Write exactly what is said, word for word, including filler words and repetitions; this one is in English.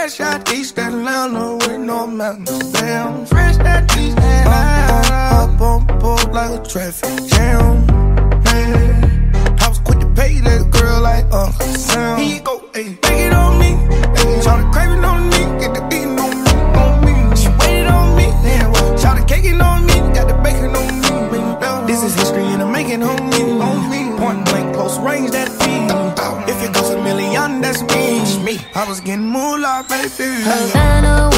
fresh out East Atlanta with no mountains. Damn, fresh out East Atlanta. Up on board like a traffic jam. Man, I was quick to pay that girl like Uncle Sam. Here you go, ayy, take it on me. Ayy, shout craving on me, get the beating on me, on me. She waited on me, damn. Shout caking on me, got the bacon on me. This is history and I'm making on me, on me. Point blank, close range, that feed. If it goes a million, that's me. I was getting moolah, baby. Havana,